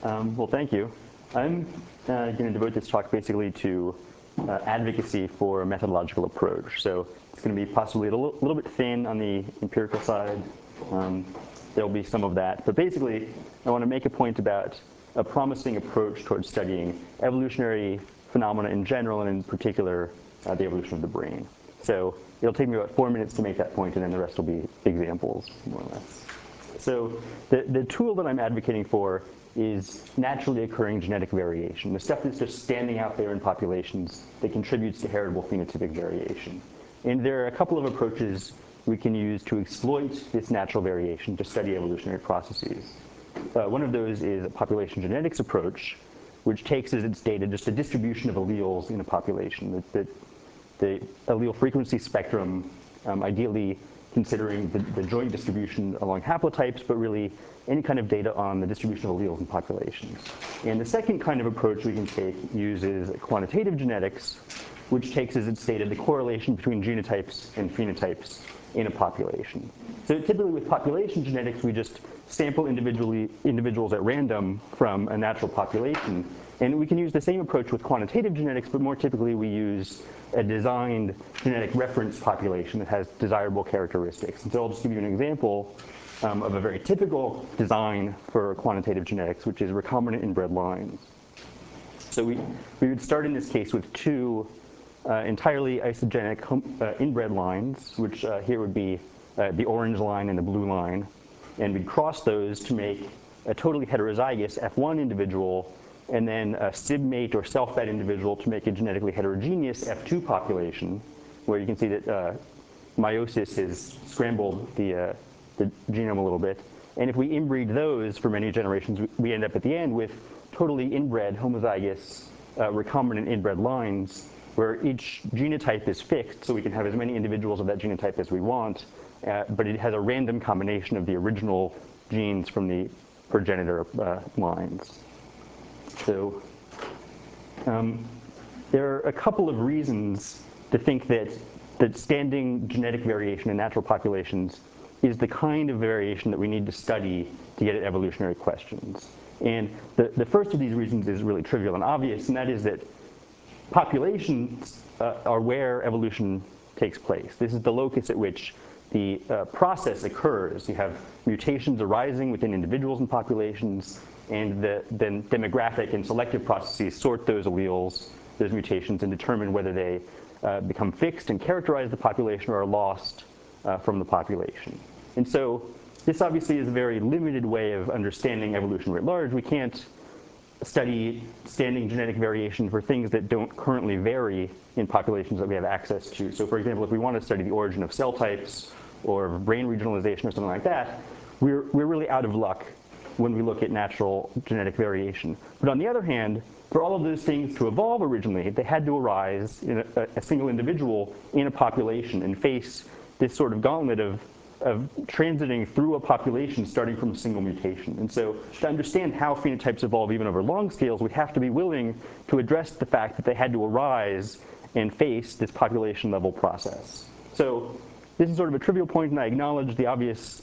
Well, thank you. I'm going to devote this talk basically to advocacy for a methodological approach. So it's going to be possibly a little bit thin on the empirical side. There'll be some of that. But basically, I want to make a point about a promising approach towards studying evolutionary phenomena in general, and in particular, the evolution of the brain. So it'll take me about 4 minutes to make that point, and then the rest will be examples, more or less. So the tool that I'm advocating for is naturally occurring genetic variation, the stuff that's just standing out there in populations that contributes to heritable phenotypic variation. And there are a couple of approaches we can use to exploit this natural variation to study evolutionary processes. One of those is a population genetics approach, which takes as its data just the distribution of alleles in a population, the allele frequency spectrum, ideally considering the joint distribution along haplotypes, but really any kind of data on the distribution of alleles in populations. And the second kind of approach we can take uses quantitative genetics, which takes as its data the correlation between genotypes and phenotypes in a population. So typically with population genetics, we just sample individuals at random from a natural population. And we can use the same approach with quantitative genetics, but more typically we use a designed genetic reference population that has desirable characteristics. And so I'll just give you an example of a very typical design for quantitative genetics, which is recombinant inbred lines. So we would start in this case with two entirely isogenic inbred lines, which here would be the orange line and the blue line. And we'd cross those to make a totally heterozygous F1 individual, and then a SIB-mate or self-fed individual to make a genetically heterogeneous F2 population, where you can see that meiosis has scrambled the genome a little bit. And if we inbreed those for many generations, we end up at the end with totally inbred, homozygous, recombinant inbred lines, where each genotype is fixed, so we can have as many individuals of that genotype as we want, but it has a random combination of the original genes from the progenitor lines. So there are a couple of reasons to think that standing genetic variation in natural populations is the kind of variation that we need to study to get at evolutionary questions. And the first of these reasons is really trivial and obvious, and that is that populations are where evolution takes place. This is the locus at which the process occurs. You have mutations arising within individuals and populations, and then demographic and selective processes sort those alleles, those mutations, and determine whether they become fixed and characterize the population or are lost from the population. And so this obviously is a very limited way of understanding evolution writ large. We can't study standing genetic variation for things that don't currently vary in populations that we have access to. So for example, if we want to study the origin of cell types or brain regionalization or something like that, we're really out of luck when we look at natural genetic variation. But on the other hand, for all of those things to evolve originally, they had to arise in a single individual in a population and face this sort of gauntlet of transiting through a population starting from a single mutation. And so to understand how phenotypes evolve even over long scales, we have to be willing to address the fact that they had to arise and face this population level process. So this is sort of a trivial point, and I acknowledge the obvious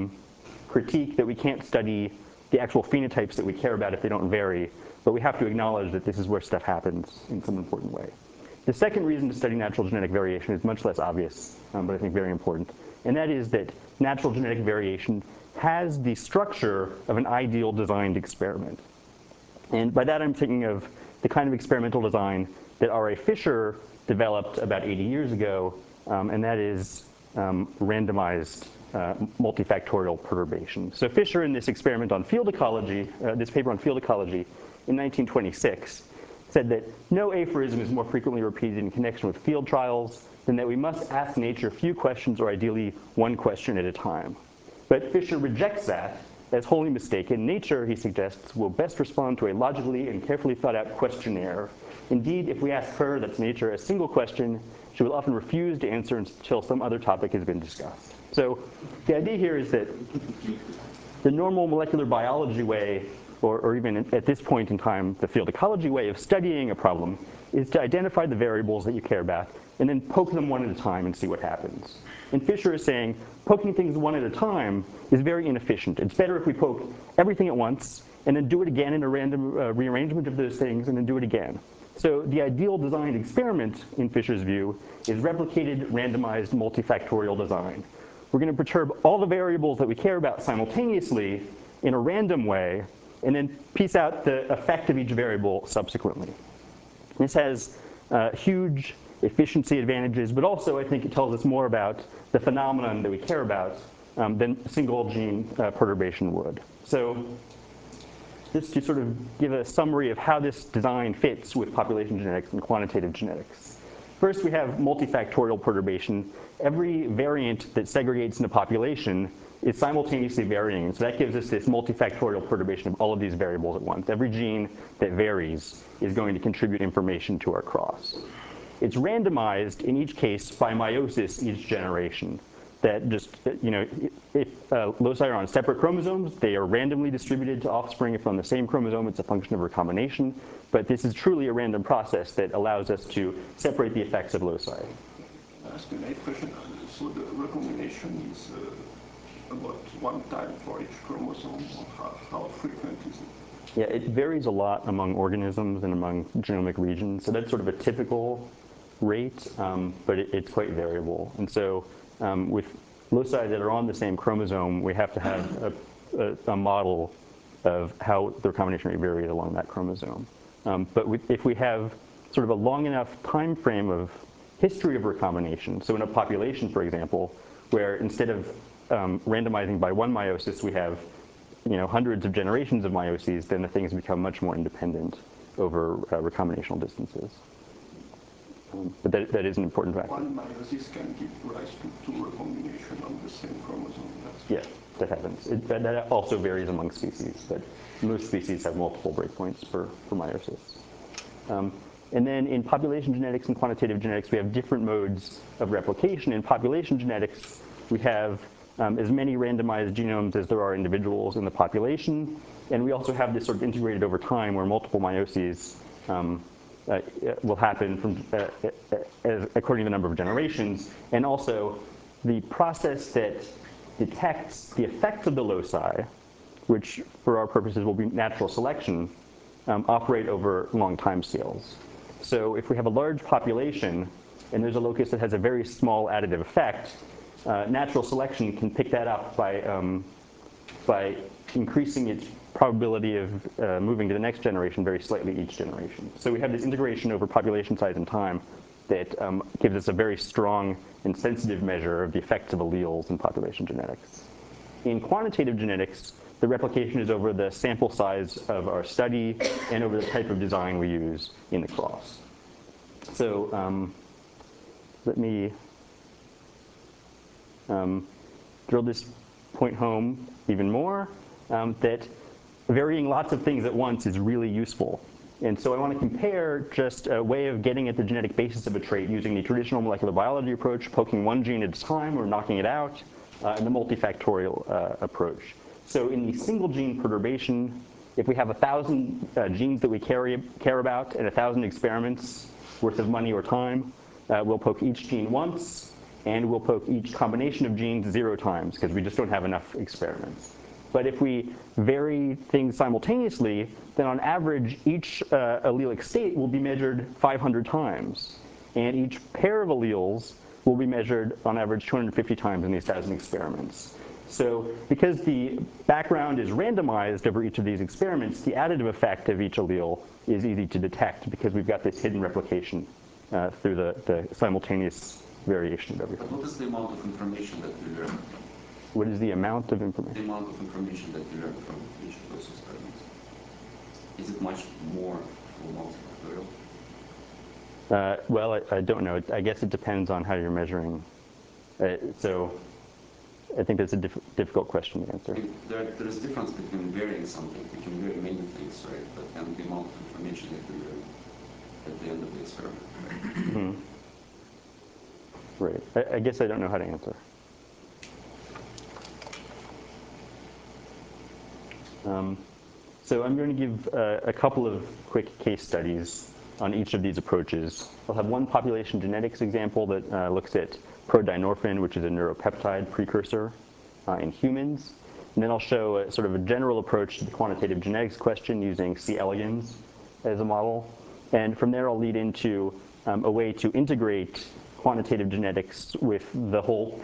critique that we can't study the actual phenotypes that we care about if they don't vary, but we have to acknowledge that this is where stuff happens in some important way. The second reason to study natural genetic variation is much less obvious, but I think very important. And that is that natural genetic variation has the structure of an ideal designed experiment. And by that I'm thinking of the kind of experimental design that R.A. Fisher developed about 80 years ago, and that is randomized multifactorial perturbation. So Fisher, in this experiment on field ecology, this paper on field ecology in 1926, said that no aphorism is more frequently repeated in connection with field trials than that we must ask nature few questions, or ideally one question at a time. But Fisher rejects that as wholly mistaken. Nature, he suggests, will best respond to a logically and carefully thought out questionnaire. Indeed, if we ask her, that's nature, a single question, she will often refuse to answer until some other topic has been discussed. So the idea here is that the normal molecular biology way, or even at this point in time, the field ecology way of studying a problem, is to identify the variables that you care about and then poke them one at a time and see what happens. And Fisher is saying poking things one at a time is very inefficient. It's better if we poke everything at once and then do it again in a random rearrangement of those things, and then do it again. So the ideal designed experiment, in Fisher's view, is replicated, randomized, multifactorial design. We're going to perturb all the variables that we care about simultaneously in a random way, and then piece out the effect of each variable subsequently. This has huge efficiency advantages, but also I think it tells us more about the phenomenon that we care about than single gene perturbation would. So just to sort of give a summary of how this design fits with population genetics and quantitative genetics. First, we have multifactorial perturbation. Every variant that segregates in a population is simultaneously varying. So that gives us this multifactorial perturbation of all of these variables at once. Every gene that varies is going to contribute information to our cross. It's randomized, in each case, by meiosis each generation. That just, if loci are on separate chromosomes, they are randomly distributed to offspring. If on the same chromosome, it's a function of recombination. But this is truly a random process that allows us to separate the effects of loci. Ask a nice question. So the recombination is about 1 time for each chromosome, or how frequent is it? Yeah, it varies a lot among organisms and among genomic regions. So that's sort of a typical rate, but it's quite variable. And so with loci that are on the same chromosome, we have to have a model of how the recombination rate varies along that chromosome. But if we have sort of a long enough time frame of history of recombination, so in a population, for example, where instead of randomizing by one meiosis, we have hundreds of generations of meioses, then the things become much more independent over recombinational distances. But that is an important factor. One meiosis can give rise to two recombination on the same chromosome. Yeah, that happens. That also varies among species, but most species have multiple breakpoints for meiosis. And then in population genetics and quantitative genetics, we have different modes of replication. In population genetics, we have as many randomized genomes as there are individuals in the population. And we also have this sort of integrated over time where multiple meioses will happen from, according to the number of generations. And also, the process that detects the effects of the loci, which for our purposes will be natural selection, operate over long time scales. So if we have a large population and there's a locus that has a very small additive effect, natural selection can pick that up by increasing its probability of moving to the next generation very slightly each generation. So we have this integration over population size and time that gives us a very strong and sensitive measure of the effects of alleles in population genetics. In quantitative genetics, the replication is over the sample size of our study and over the type of design we use in the cross. So let me drill this point home even more, that varying lots of things at once is really useful. And so I want to compare just a way of getting at the genetic basis of a trait using the traditional molecular biology approach, poking one gene at a time or knocking it out, and the multifactorial approach. So in the single gene perturbation, if we have 1,000 genes that we care about and 1,000 experiments worth of money or time, we'll poke each gene once, and we'll poke each combination of genes 0 times, because we just don't have enough experiments. But if we vary things simultaneously, then on average, each allelic state will be measured 500 times. And each pair of alleles will be measured on average 250 times in these 1,000 experiments. So because the background is randomized over each of these experiments, the additive effect of each allele is easy to detect because we've got this hidden replication through the simultaneous variation of everything. But what is the amount of information that you learn? What is the amount of information? The amount of information that you learn from each of those experiments. Is it much more for multifactorial? Well, I don't know. I guess it depends on how you're measuring. So I think that's a difficult question to answer. There is a difference between varying something. You can vary many things, right? But and the amount of information that you learn at the end of the experiment, right? Mm-hmm. Right. I guess I don't know how to answer. So I'm going to give a couple of quick case studies on each of these approaches. I'll have one population genetics example that looks at prodynorphin, which is a neuropeptide precursor in humans. And then I'll show a sort of a general approach to the quantitative genetics question using C. elegans as a model. And from there, I'll lead into a way to integrate quantitative genetics with the whole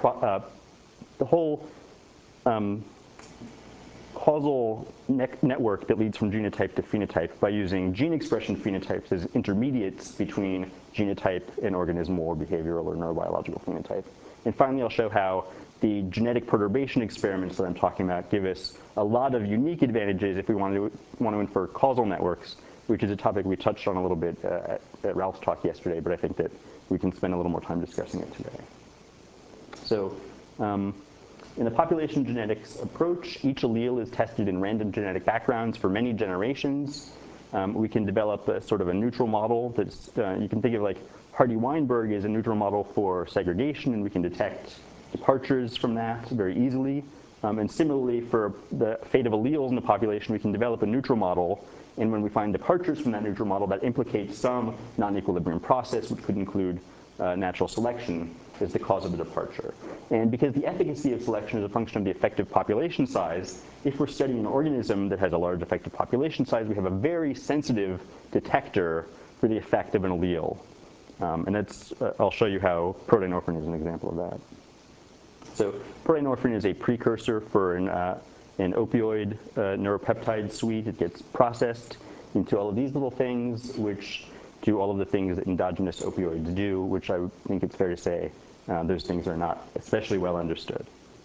causal network that leads from genotype to phenotype by using gene expression phenotypes as intermediates between genotype and organismal or behavioral or neurobiological phenotype. And finally, I'll show how the genetic perturbation experiments that I'm talking about give us a lot of unique advantages if we want to infer causal networks, which is a topic we touched on a little bit at Ralph's talk yesterday, but I think that we can spend a little more time discussing it today. So in the population genetics approach, each allele is tested in random genetic backgrounds for many generations. We can develop a sort of a neutral model that's, you can think of like Hardy-Weinberg as a neutral model for segregation, and we can detect departures from that very easily. And similarly, for the fate of alleles in the population, we can develop a neutral model. And when we find departures from that neutral model that implicates some non-equilibrium process, which could include natural selection, is the cause of the departure. And because the efficacy of selection is a function of the effective population size, if we're studying an organism that has a large effective population size, we have a very sensitive detector for the effect of an allele. And that's, I'll show you how prodynorphin is an example of that. So prodynorphin is a precursor for an opioid neuropeptide suite. It gets processed into all of these little things, which do all of the things that endogenous opioids do, which I think it's fair to say those things are not especially well understood.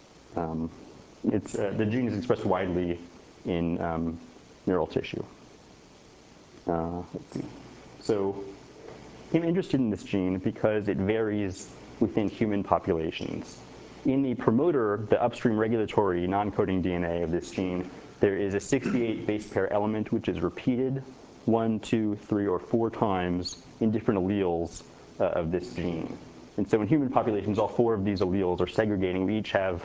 The gene is expressed widely in neural tissue. Let's see. So I'm interested in this gene because it varies within human populations. In the promoter, the upstream regulatory non-coding DNA of this gene, there is a 68 base pair element which is repeated 1, 2, 3, or 4 times in different alleles of this gene. And so in human populations, all 4 of these alleles are segregating. We each have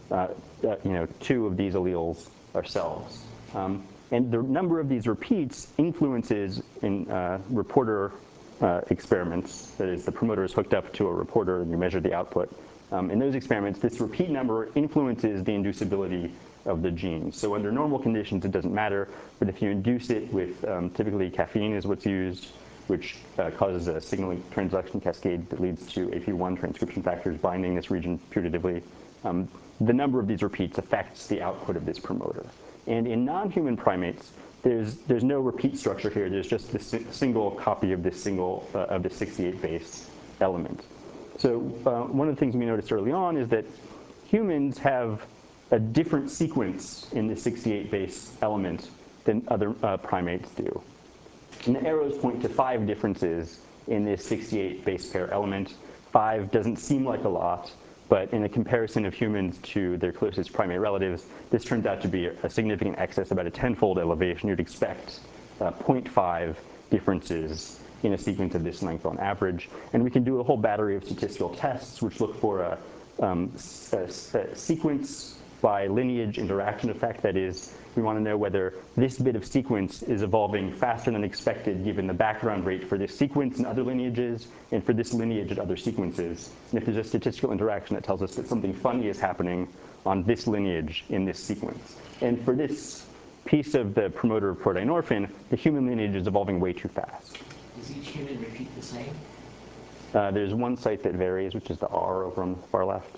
2 of these alleles ourselves. And the number of these repeats influences in reporter experiments. That is, the promoter is hooked up to a reporter and you measure the output. In those experiments, this repeat number influences the inducibility of the gene. So under normal conditions, it doesn't matter. But if you induce it with, typically caffeine is what's used, which causes a signaling transduction cascade that leads to AP1 transcription factors binding this region putatively, the number of these repeats affects the output of this promoter. And in non-human primates, there's no repeat structure here. There's just this single copy of this 68 base element. So one of the things we noticed early on is that humans have a different sequence in the 68 base element than other primates do. And the arrows point to 5 differences in this 68 base pair element. 5 doesn't seem like a lot, but in a comparison of humans to their closest primate relatives, this turns out to be a significant excess, about a 10-fold elevation. You'd expect 0.5 differences in a sequence of this length on average. And we can do a whole battery of statistical tests which look for a sequence by lineage interaction effect. That is, we want to know whether this bit of sequence is evolving faster than expected given the background rate for this sequence in other lineages and for this lineage at other sequences. And if there's a statistical interaction that tells us that something funny is happening on this lineage in this sequence. And for this piece of the promoter of prodynorphin, the human lineage is evolving way too fast. Does each human repeat the same? There's one site that varies, which is the R over on the far left.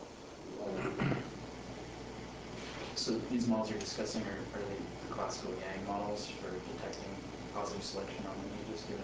So these models you're discussing are they the classical Yang models for detecting positive selection on lineages given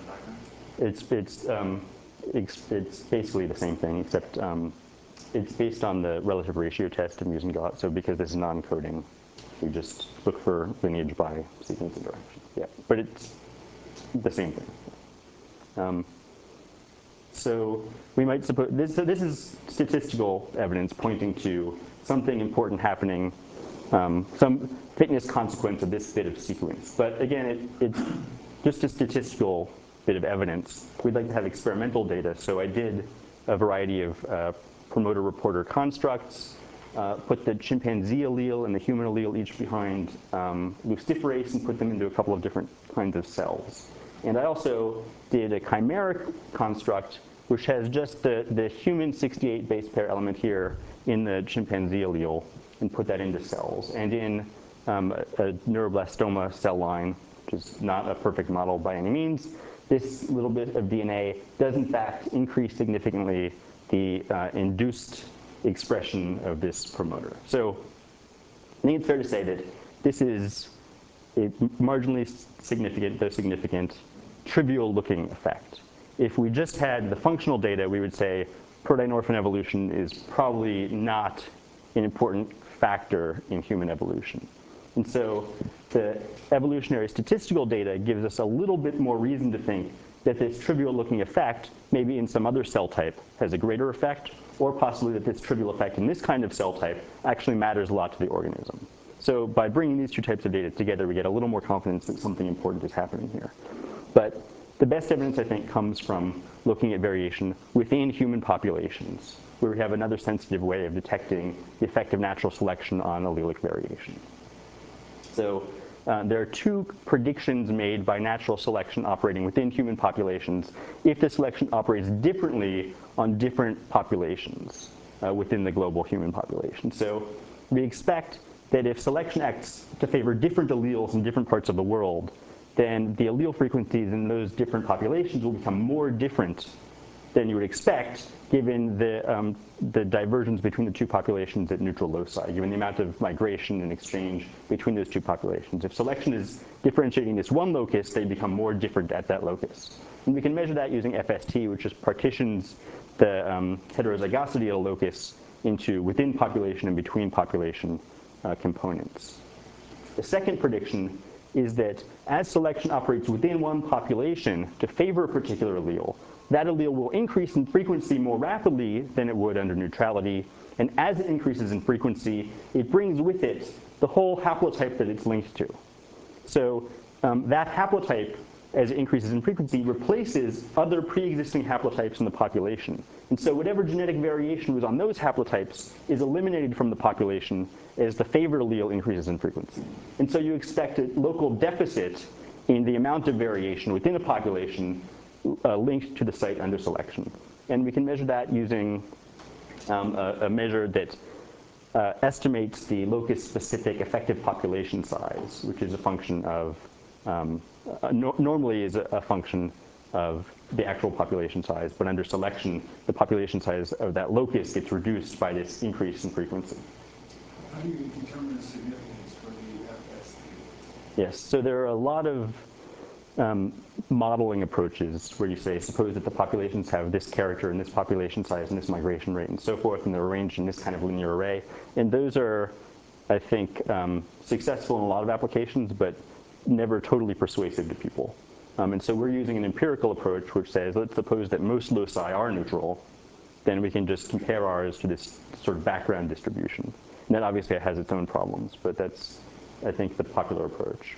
a background? It's basically the same thing, except it's based on the relative ratio test of Muse and Gott. So because this is non-coding, we just look for lineage by sequence interaction. Yeah, but it's the same thing. So we might suppose this. So this is statistical evidence pointing to something important happening, some fitness consequence of this bit of sequence. But again, it's just a statistical bit of evidence. We'd like to have experimental data. So I did a variety of promoter-reporter constructs, put the chimpanzee allele and the human allele each behind luciferase and put them into a couple of different kinds of cells. And I also did a chimeric construct, which has just the human 68 base pair element here in the chimpanzee allele, and put that into cells. And in a neuroblastoma cell line, which is not a perfect model by any means, this little bit of DNA does in fact increase significantly the induced expression of this promoter. So I think it's fair to say that this is a marginally significant, though significant, trivial-looking effect. If we just had the functional data, we would say prodynorphin evolution is probably not an important factor in human evolution. And so the evolutionary statistical data gives us a little bit more reason to think that this trivial-looking effect, maybe in some other cell type, has a greater effect, or possibly that this trivial effect in this kind of cell type actually matters a lot to the organism. So by bringing these two types of data together, we get a little more confidence that something important is happening here. But the best evidence, I think, comes from looking at variation within human populations, where we have another sensitive way of detecting the effect of natural selection on allelic variation. So there are two predictions made by natural selection operating within human populations if the selection operates differently on different populations within the global human population. So we expect that if selection acts to favor different alleles in different parts of the world, then the allele frequencies in those different populations will become more different than you would expect, given the divergence between the two populations at neutral loci, given the amount of migration and exchange between those two populations. If selection is differentiating this one locus, they become more different at that locus. And we can measure that using FST, which just partitions the heterozygosity of a locus into within population and between population components. The second prediction is that as selection operates within one population to favor a particular allele, that allele will increase in frequency more rapidly than it would under neutrality. And as it increases in frequency, it brings with it the whole haplotype that it's linked to. So that haplotype, as it increases in frequency, replaces other pre-existing haplotypes in the population. And so whatever genetic variation was on those haplotypes is eliminated from the population as the favored allele increases in frequency. And so you expect a local deficit in the amount of variation within a population linked to the site under selection. And we can measure that using a measure that estimates the locus-specific effective population size, which is a function of, normally is a function of the actual population size, but under selection, the population size of that locus gets reduced by this increase in frequency. How do you determine the significance for the FST? Yes, so there are a lot of modeling approaches where you say, suppose that the populations have this character and this population size and this migration rate and so forth, and they're arranged in this kind of linear array. And those are, I think, successful in a lot of applications, but never totally persuasive to people. And so we're using an empirical approach which says, let's suppose that most loci are neutral, then we can just compare ours to this sort of background distribution. And that obviously has its own problems, but that's, I think, the popular approach.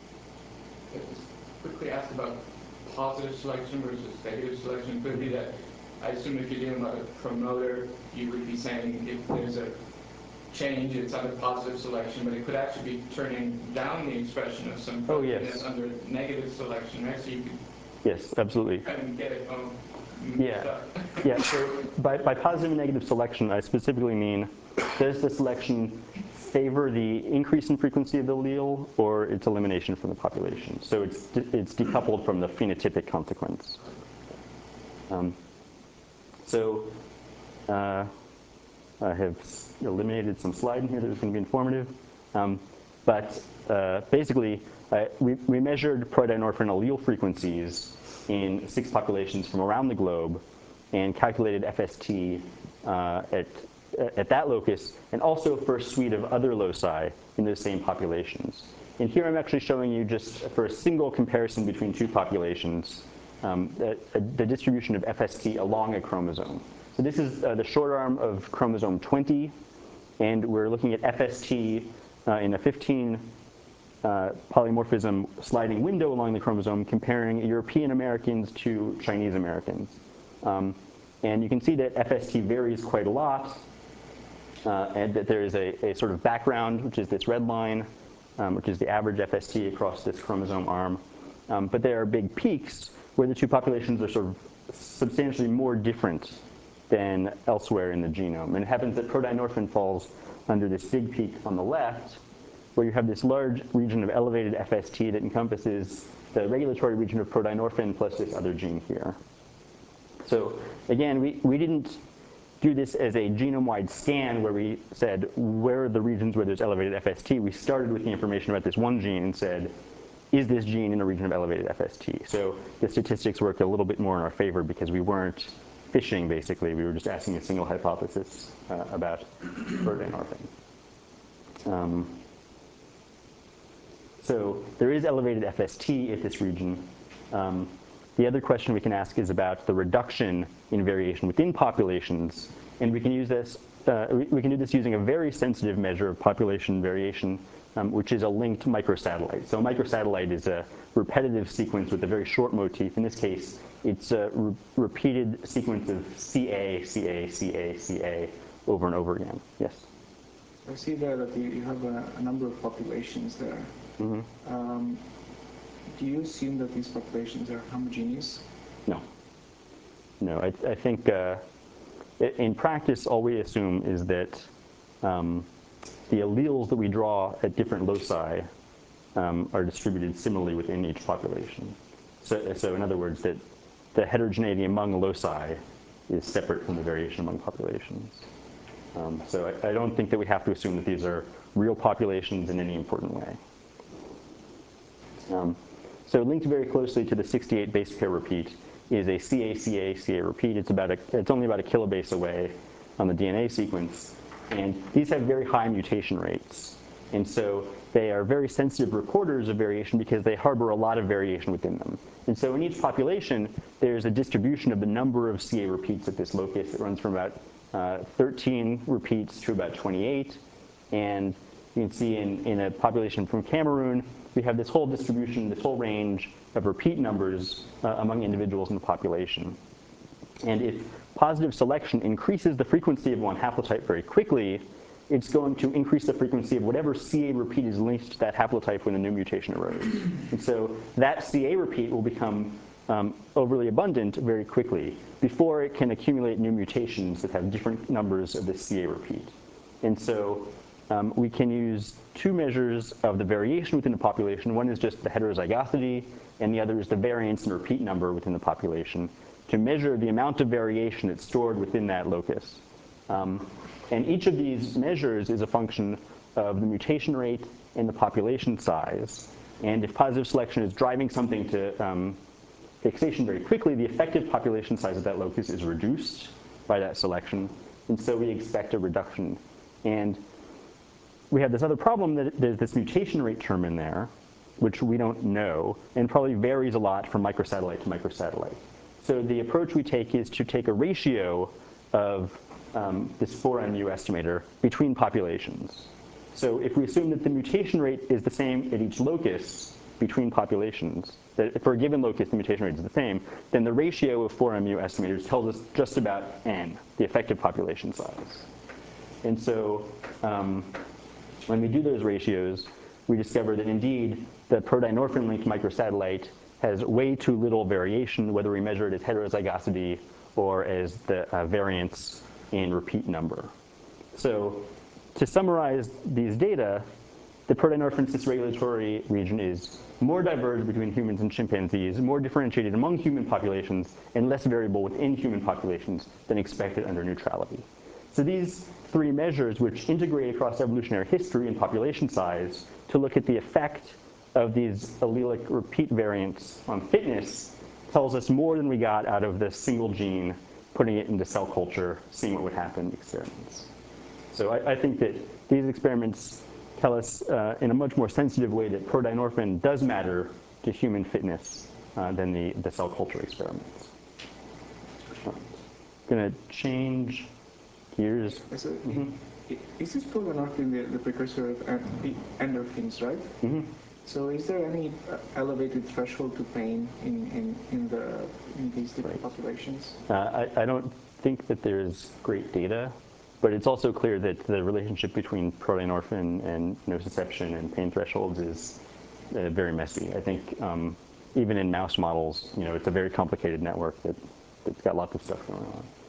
Quickly ask about positive selection versus negative selection. Could it be that, I assume if you're dealing with a promoter, you would be saying if there's a change, it's under positive selection, but it could actually be turning down the expression of some protein that's under negative selection, right? So you could yes, absolutely. kind of get it Yeah. Yeah, so by positive and negative selection, I specifically mean, does the selection favor the increase in frequency of the allele or its elimination from the population? So it's decoupled from the phenotypic consequence. I have eliminated some slide in here that was going to be informative. Basically, we measured prodynorphin allele frequencies in 6 populations from around the globe and calculated FST at that locus, and also for a suite of other loci in those same populations. And here I'm actually showing you just for a single comparison between 2 populations, the distribution of FST along a chromosome. So this is the short arm of chromosome 20, and we're looking at FST in a 15 polymorphism sliding window along the chromosome, comparing European Americans to Chinese Americans. And you can see that FST varies quite a lot, and that there is a sort of background, which is this red line, which is the average FST across this chromosome arm. But there are big peaks where the 2 populations are sort of substantially more different than elsewhere in the genome. And it happens that prodynorphin falls under this big peak on the left, where you have this large region of elevated FST that encompasses the regulatory region of prodynorphin plus this other gene here. So again, we didn't do this as a genome-wide scan where we said, where are the regions where there's elevated FST? We started with the information about this one gene and said, is this gene in a region of elevated FST? So the statistics worked a little bit more in our favor because we weren't fishing, basically. We were just asking a single hypothesis about prodynorphin. So there is elevated FST at this region. The other question we can ask is about the reduction in variation within populations, and we can use this. We can do this using a very sensitive measure of population variation, which is a linked microsatellite. So a microsatellite is a repetitive sequence with a very short motif. In this case, it's a repeated sequence of CA, CA, CA, CA over and over again. Yes? I see there that you have a number of populations there. Mm-hmm. Do you assume that these populations are homogeneous? No. No, I think in practice, all we assume is that the alleles that we draw at different loci are distributed similarly within each population. So in other words, that the heterogeneity among loci is separate from the variation among populations. So I don't think that we have to assume that these are real populations in any important way. So linked very closely to the 68 base pair repeat is a CA-CA-CA repeat. It's only about a kilobase away on the DNA sequence. And these have very high mutation rates. And so they are very sensitive recorders of variation because they harbor a lot of variation within them. And so in each population, there's a distribution of the number of CA repeats at this locus. It runs from about 13 repeats to about 28. And you can see in a population from Cameroon, we have this whole distribution, this whole range of repeat numbers among individuals in the population. And if positive selection increases the frequency of one haplotype very quickly, it's going to increase the frequency of whatever CA repeat is linked to that haplotype when a new mutation arose. And so that CA repeat will become overly abundant very quickly before it can accumulate new mutations that have different numbers of the CA repeat. And so we can use two measures of the variation within the population. One is just the heterozygosity, and the other is the variance in repeat number within the population to measure the amount of variation that's stored within that locus. And each of these measures is a function of the mutation rate and the population size. And if positive selection is driving something to fixation very quickly, the effective population size of that locus is reduced by that selection. And so we expect a reduction. And we have this other problem that there's this mutation rate term in there, which we don't know, and probably varies a lot from microsatellite to microsatellite. So the approach we take is to take a ratio of this 4mu estimator between populations. So if we assume that the mutation rate is the same at each locus between populations, that for a given locus the mutation rate is the same, then the ratio of 4mu estimators tells us just about n, the effective population size. And so when we do those ratios, we discover that indeed the prodynorphin-linked microsatellite has way too little variation, whether we measure it as heterozygosity or as the variance in repeat number. So to summarize these data, the prodynorphin cis-regulatory region is more diverged between humans and chimpanzees, more differentiated among human populations, and less variable within human populations than expected under neutrality. So these three measures, which integrate across evolutionary history and population size to look at the effect of these allelic repeat variants on fitness, tells us more than we got out of the single gene, putting it into cell culture, seeing what would happen in experiments. So I think that these experiments tell us in a much more sensitive way that prodynorphin does matter to human fitness than the cell culture experiments. I'm going to change gears. So is this prodynorphin the precursor of endorphins, right? Mm-hmm. So is there any elevated threshold to pain in these different populations? I don't think that there's great data, but it's also clear that the relationship between prodynorphin and nociception and pain thresholds is very messy. I think even in mouse models, it's a very complicated network that's got lots of stuff going on.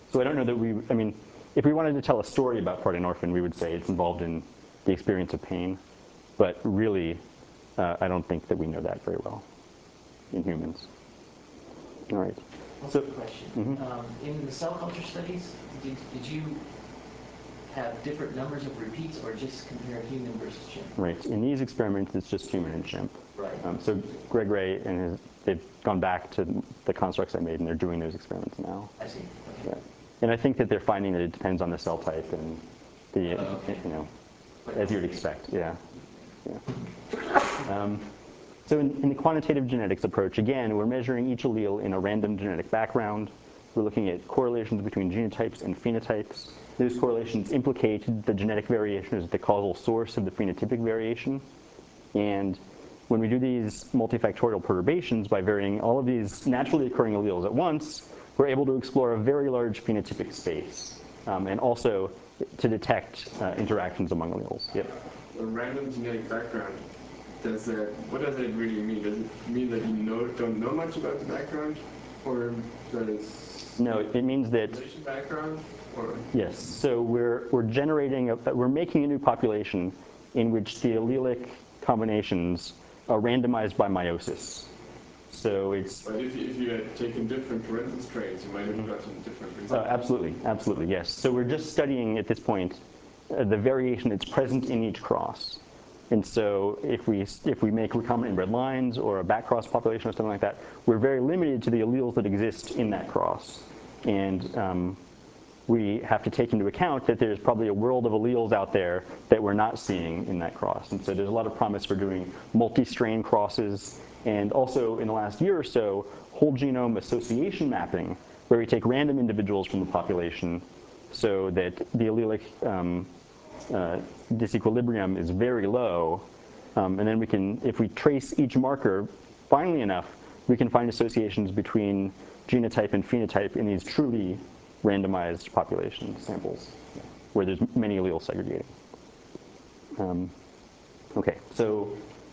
So I don't know that I mean, if we wanted to tell a story about Pardinorphin, we would say it's involved in the experience of pain. But really, I don't think that we know that very well in humans. All right. So, question. In the cell culture studies, did you have different numbers of repeats or just compare human versus chimp? Right. In these experiments, it's just human and chimp. Right. So Greg Ray they've gone back to the constructs I made, and they're doing those experiments now. I see. Okay. Yeah. And I think that they're finding that it depends on the cell type and the, you know, as you'd expect. Yeah. Yeah. So in the quantitative genetics approach, again, we're measuring each allele in a random genetic background. We're looking at correlations between genotypes and phenotypes. Those correlations implicate the genetic variation as the causal source of the phenotypic variation. And when we do these multifactorial perturbations by varying all of these naturally occurring alleles at once, we're able to explore a very large phenotypic space, and also to detect interactions among alleles. Yep. A random genetic background, what does that really mean? Does it mean that you don't know much about the background, or that it's no? It means that background, or yes. So we're making a new population in which the allelic combinations are randomized by meiosis. So it's. But if you had taken different parental strains, you might have gotten different results. Absolutely, yes. So we're just studying at this point the variation that's present in each cross. And so if we make recombinant inbred lines or a back-cross population or something like that, we're very limited to the alleles that exist in that cross. And we have to take into account that there's probably a world of alleles out there that we're not seeing in that cross. And so there's a lot of promise for doing multi-strain crosses, and also in the last year or so, whole genome association mapping, where we take random individuals from the population so that the allelic disequilibrium is very low. And then we can, if we trace each marker finely enough, we can find associations between genotype and phenotype in these truly randomized population samples where there's many alleles segregating. Okay, so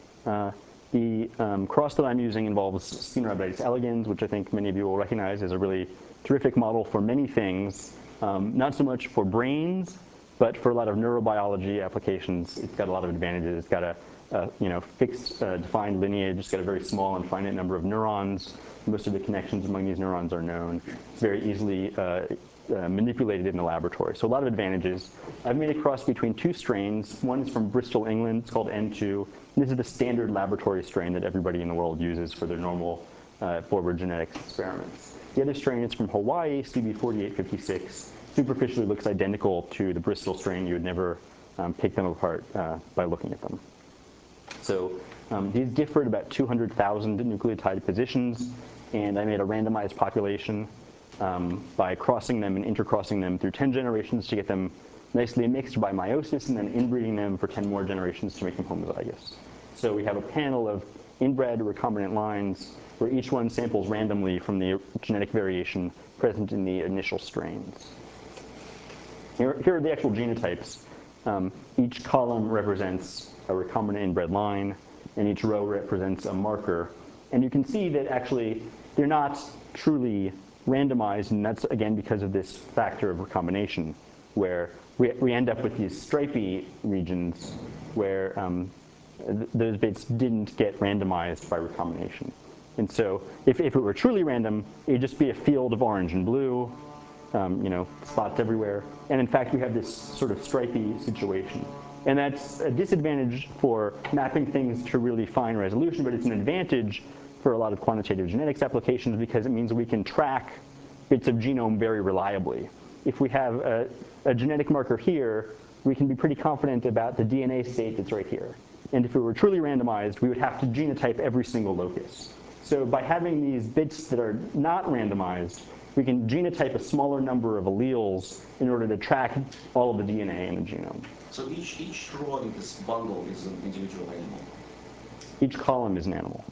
the cross that I'm using involves Caenorhabditis elegans, which I think many of you will recognize as a really terrific model for many things, not so much for brains, but for a lot of neurobiology applications. It's got a lot of advantages. It's got a fixed, defined lineage. It's got a very small and finite number of neurons. Most of the connections among these neurons are known. It's very easily manipulated in the laboratory. So a lot of advantages. I've made a cross between two strains. One is from Bristol, England. It's called N2. This is the standard laboratory strain that everybody in the world uses for their normal forward genetics experiments. The other strain is from Hawaii, CB4856. Superficially looks identical to the Bristol strain. You would never pick them apart by looking at them. So these differ at about 200,000 nucleotide positions, and I made a randomized population by crossing them and intercrossing them through 10 generations to get them nicely mixed by meiosis, and then inbreeding them for 10 more generations to make them homozygous. So we have a panel of inbred recombinant lines where each one samples randomly from the genetic variation present in the initial strains. Here are the actual genotypes. Each column represents a recombinant inbred line, and each row represents a marker. And you can see that actually they're not truly randomized, and that's, again, because of this factor of recombination, where we end up with these stripy regions where those bits didn't get randomized by recombination. And so if it were truly random, it'd just be a field of orange and blue, spots everywhere. And in fact, we have this sort of stripy situation. And that's a disadvantage for mapping things to really fine resolution, but it's an advantage for a lot of quantitative genetics applications because it means we can track bits of genome very reliably. If we have a genetic marker here, we can be pretty confident about the DNA state that's right here. And if it were truly randomized, we would have to genotype every single locus. So by having these bits that are not randomized, we can genotype a smaller number of alleles in order to track all of the DNA in the genome. So each row in this bundle is an individual animal? Each column is an animal.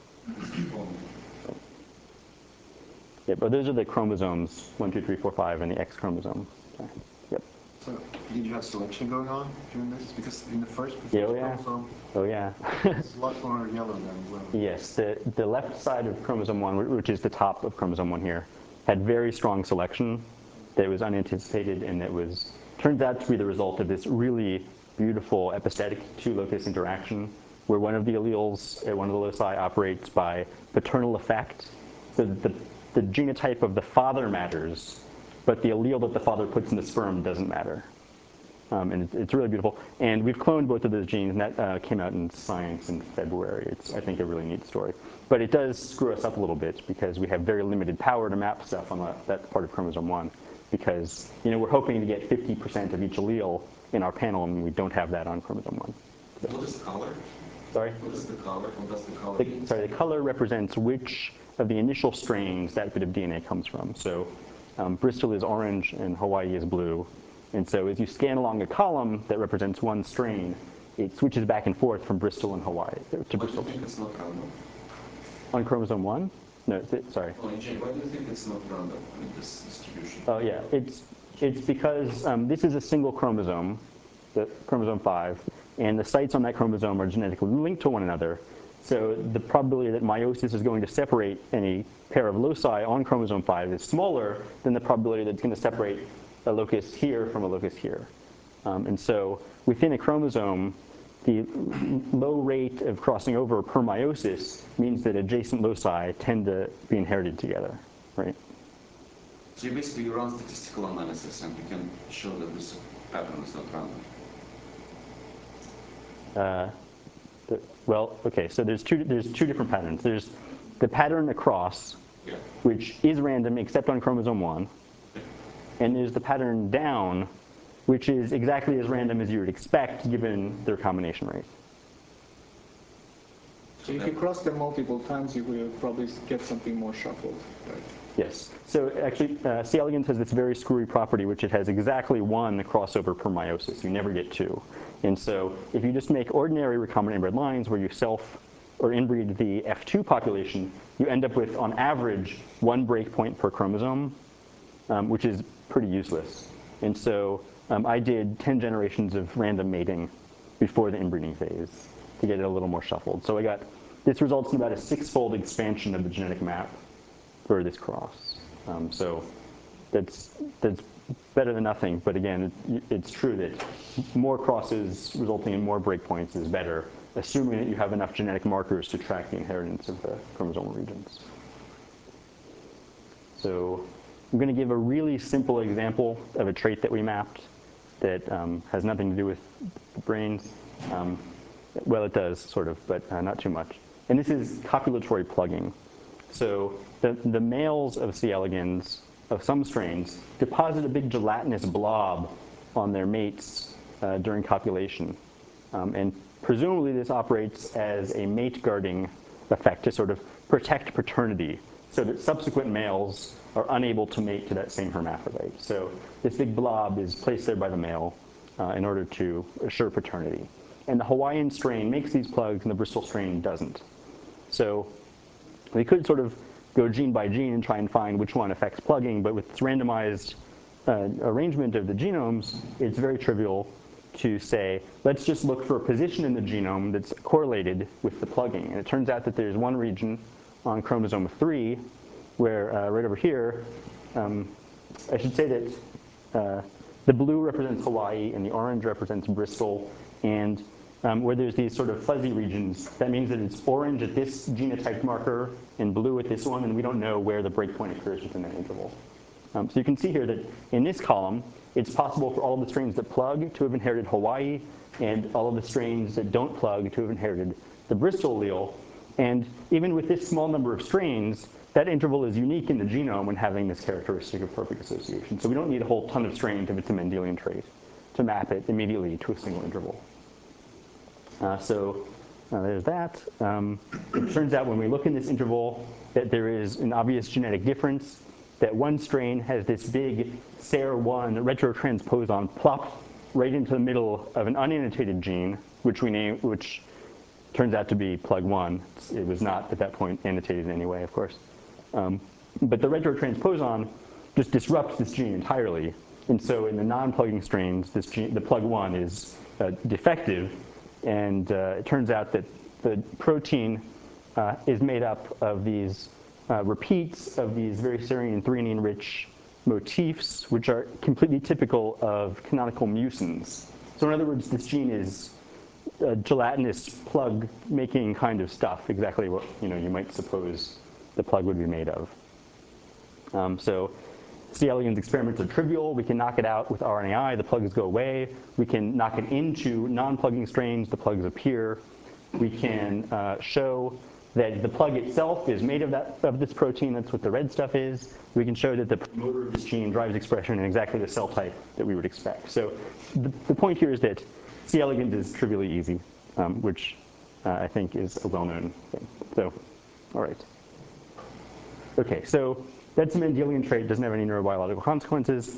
Yeah, but those are the chromosomes, 1, 2, 3, 4, 5, and the X chromosome. Okay. Yep. So did you have selection going on during this? Because in the first chromosome, it's a lot more yellow than blue. Yes, the left side of chromosome 1, which is the top of chromosome 1 here, had very strong selection. that was unanticipated and that turns out to be the result of this really beautiful epistatic two-locus interaction, where one of the alleles at one of the loci operates by paternal effect. So that the genotype of the father matters, but the allele that the father puts in the sperm doesn't matter. And it's really beautiful. And we've cloned both of those genes, and that came out in Science in February. It's, I think, a really neat story. But it does screw us up a little bit because we have very limited power to map stuff on that part of chromosome 1. Because we're hoping to get 50% of each allele in our panel, and we don't have that on chromosome 1. So. What is the color? Sorry? What is the color? What does the color mean? Sorry, the color represents which of the initial strains that bit of DNA comes from. So Bristol is orange and Hawaii is blue. And so as you scan along a column that represents one strain, it switches back and forth from Bristol and Hawaii to Bristol. Why do you think it's not random? On chromosome 1? No, sorry. Well, Jane, why do you think it's not random in this distribution? Oh, yeah. It's because this is a single chromosome, the chromosome 5, and the sites on that chromosome are genetically linked to one another. So the probability that meiosis is going to separate any pair of loci on chromosome 5 is smaller than the probability that it's going to separate a locus here from a locus here. And so within a chromosome, the low rate of crossing over per meiosis means that adjacent loci tend to be inherited together, right? So you basically run statistical analysis and you can show that this pattern is not random. Well, okay, so there's two different patterns. There's the pattern across, which is random except on chromosome 1. And there's the pattern down, which is exactly as random as you would expect given their combination rate. So if you cross them multiple times, you will probably get something more shuffled, right? Yes. So actually, C. elegans has this very screwy property, which it has exactly one crossover per meiosis. You never get two. And so if you just make ordinary recombinant inbred lines where you self or inbreed the F2 population, you end up with, on average, one breakpoint per chromosome, which is pretty useless. And so I did 10 generations of random mating before the inbreeding phase to get it a little more shuffled. So this results in about a 6-fold expansion of the genetic map for this cross. So that's better than nothing, but again, it's true that more crosses resulting in more breakpoints is better, assuming that you have enough genetic markers to track the inheritance of the chromosomal regions. So I'm going to give a really simple example of a trait that we mapped that has nothing to do with brains. Well, it does, sort of, but not too much. And this is copulatory plugging. So the males of C. elegans, of some strains, deposit a big gelatinous blob on their mates during copulation. And presumably this operates as a mate guarding effect to sort of protect paternity so that subsequent males are unable to mate to that same hermaphrodite. So this big blob is placed there by the male in order to assure paternity. And the Hawaiian strain makes these plugs and the Bristol strain doesn't. So we could sort of go gene by gene and try and find which one affects plugging, but with this randomized arrangement of the genomes, it's very trivial to say, let's just look for a position in the genome that's correlated with the plugging. And it turns out that there's one region on chromosome 3 where, right over here, I should say that the blue represents Hawaii and the orange represents Bristol. And where there's these sort of fuzzy regions, that means that it's orange at this genotype marker and blue at this one, and we don't know where the breakpoint occurs within that interval. So you can see here that in this column, it's possible for all of the strains that plug to have inherited Hawaii, and all of the strains that don't plug to have inherited the Bristol allele. And even with this small number of strains, that interval is unique in the genome when having this characteristic of perfect association. So we don't need a whole ton of strains if it's a Mendelian trait to map it immediately to a single interval. So there's that. It turns out when we look in this interval that there is an obvious genetic difference, that one strain has this big SER1 retrotransposon plopped right into the middle of an unannotated gene, which turns out to be plug1. It was not at that point annotated in any way, of course. But the retrotransposon just disrupts this gene entirely. And so in the non-plugging strains, this gene, the plug1 is defective. And it turns out that the protein is made up of these repeats of these very serine and threonine-rich motifs which are completely typical of canonical mucins. So in other words, this gene is a gelatinous plug-making kind of stuff, exactly what you might suppose the plug would be made of. So C. elegans experiments are trivial. We can knock it out with RNAi. The plugs go away. We can knock it into non-plugging strains. The plugs appear. We can show that the plug itself is made of this protein. That's what the red stuff is. We can show that the promoter of this gene drives expression in exactly the cell type that we would expect. So the point here is that C. elegans is trivially easy, which I think is a well-known thing. So, all right. OK, so that's a Mendelian trait. Doesn't have any neurobiological consequences.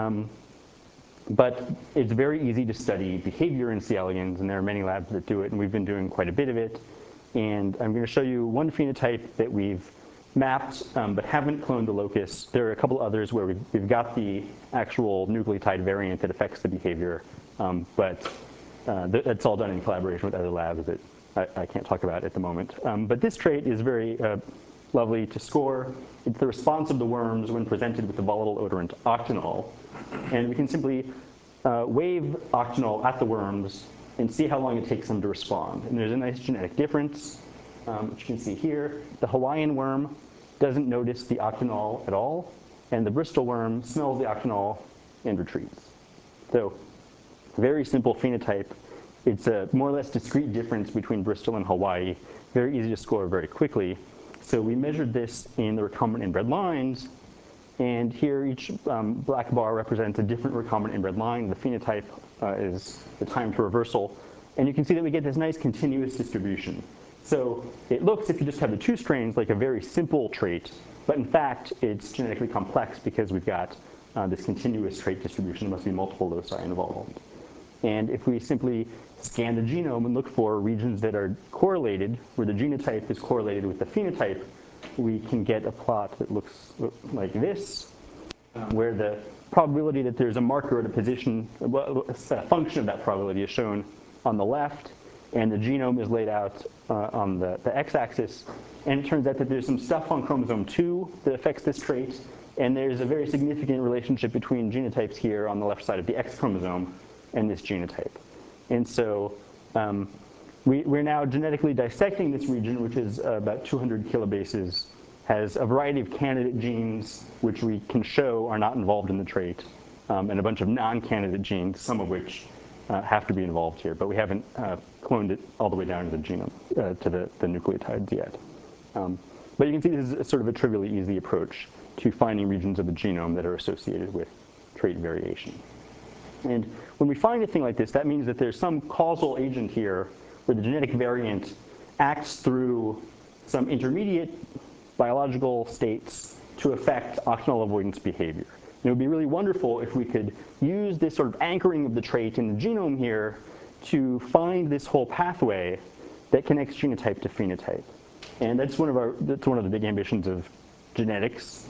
But it's very easy to study behavior in C. elegans, and there are many labs that do it, and we've been doing quite a bit of it. And I'm going to show you one phenotype that we've mapped but haven't cloned the locus. There are a couple others where we've got the actual nucleotide variant that affects the behavior, but that's all done in collaboration with other labs that I can't talk about at the moment. But this trait is very lovely to score. It's the response of the worms when presented with the volatile odorant octanol. And we can simply wave octanol at the worms and see how long it takes them to respond. And there's a nice genetic difference, which you can see here. The Hawaiian worm doesn't notice the octanol at all, and the Bristol worm smells the octanol and retreats. So very simple phenotype. It's a more or less discrete difference between Bristol and Hawaii. Very easy to score very quickly. So we measured this in the recombinant inbred lines. And here, each black bar represents a different recombinant inbred line. The phenotype is the time to reversal. And you can see that we get this nice continuous distribution. So it looks, if you just have the two strains, like a very simple trait. But in fact, it's genetically complex because we've got this continuous trait distribution. There must be multiple loci involved. And if we simply scan the genome and look for regions that are correlated, where the genotype is correlated with the phenotype, we can get a plot that looks like this, where the probability that there's a marker at a position, a function of that probability is shown on the left, and the genome is laid out on the x-axis. And it turns out that there's some stuff on chromosome 2 that affects this trait, and there's a very significant relationship between genotypes here on the left side of the X chromosome and this genotype. And so we're now genetically dissecting this region, which is about 200 kilobases, has a variety of candidate genes, which we can show are not involved in the trait, and a bunch of non-candidate genes, some of which have to be involved here. But we haven't cloned it all the way down to the genome, to the nucleotides yet. But you can see this is sort of a trivially easy approach to finding regions of the genome that are associated with trait variation. And when we find a thing like this, that means that there's some causal agent here where the genetic variant acts through some intermediate biological states to affect octanol avoidance behavior. And it would be really wonderful if we could use this sort of anchoring of the trait in the genome here to find this whole pathway that connects genotype to phenotype. And that's one of the big ambitions of genetics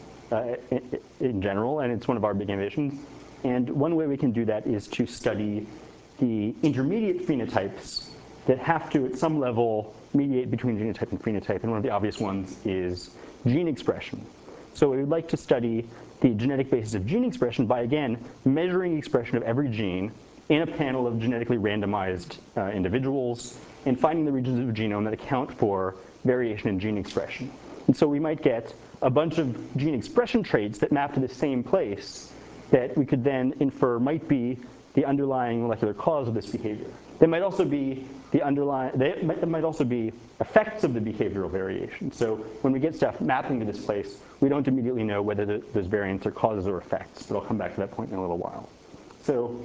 in general, and it's one of our big ambitions. And one way we can do that is to study the intermediate phenotypes that have to, at some level, mediate between genotype and phenotype. And one of the obvious ones is gene expression. So we would like to study the genetic basis of gene expression by, again, measuring expression of every gene in a panel of genetically randomized individuals and finding the regions of the genome that account for variation in gene expression. And so we might get a bunch of gene expression traits that map to the same place that we could then infer might be the underlying molecular cause of this behavior. They might also be might also be effects of the behavioral variation. So when we get stuff mapping to this place, we don't immediately know whether those variants are causes or effects, but I'll come back to that point in a little while. So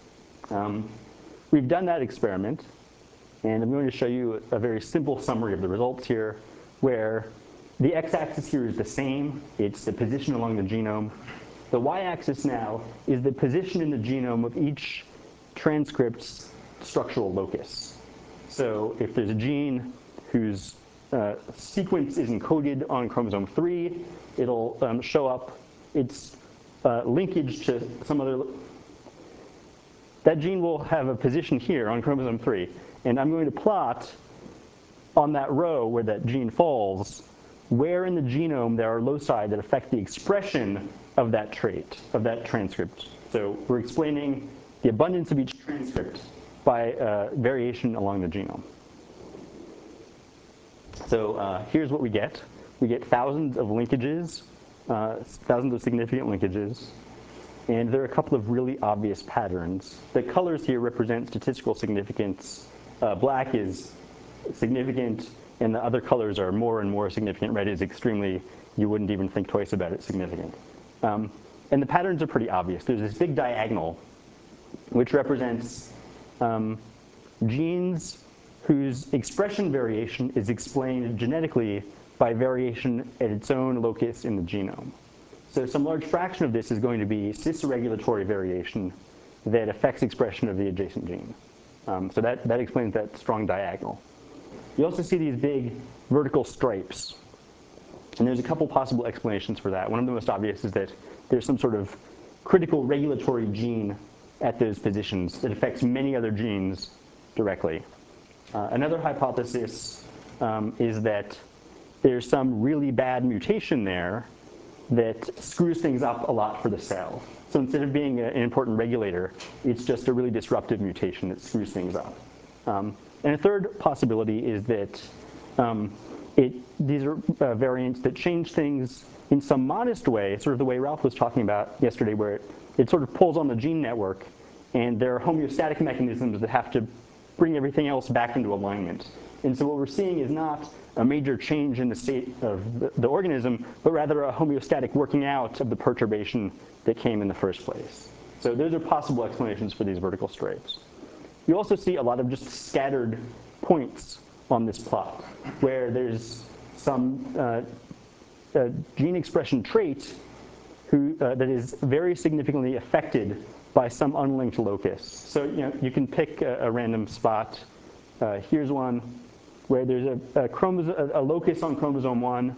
we've done that experiment, and I'm going to show you a very simple summary of the results here, where the x-axis here is the same. It's the position along the genome. The y-axis now is the position in the genome of each transcript's structural locus. So if there's a gene whose sequence is encoded on chromosome 3, it'll show up its linkage to some other. That gene will have a position here on chromosome 3. And I'm going to plot on that row where that gene falls where in the genome there are loci that affect the expression of that trait, of that transcript. So we're explaining the abundance of each transcript by variation along the genome. So here's what we get. We get thousands of linkages, thousands of significant linkages, and there are a couple of really obvious patterns. The colors here represent statistical significance. Black is significant, and the other colors are more and more significant. Red is extremely, you wouldn't even think twice about it, significant. And the patterns are pretty obvious. There's this big diagonal, which represents genes whose expression variation is explained genetically by variation at its own locus in the genome. So some large fraction of this is going to be cis-regulatory variation that affects expression of the adjacent gene. So that explains that strong diagonal. You also see these big vertical stripes. And there's a couple possible explanations for that. One of the most obvious is that there's some sort of critical regulatory gene at those positions that affects many other genes directly. Another hypothesis is that there's some really bad mutation there that screws things up a lot for the cell. So instead of being an important regulator, it's just a really disruptive mutation that screws things up. And a third possibility is that these are variants that change things in some modest way, sort of the way Ralph was talking about yesterday, where it sort of pulls on the gene network, and there are homeostatic mechanisms that have to bring everything else back into alignment. And so what we're seeing is not a major change in the state of the organism, but rather a homeostatic working out of the perturbation that came in the first place. So those are possible explanations for these vertical stripes. You also see a lot of just scattered points on this plot, where there's some gene expression trait that is very significantly affected by some unlinked locus. So you can pick a random spot. Here's one where there's a locus on chromosome 1,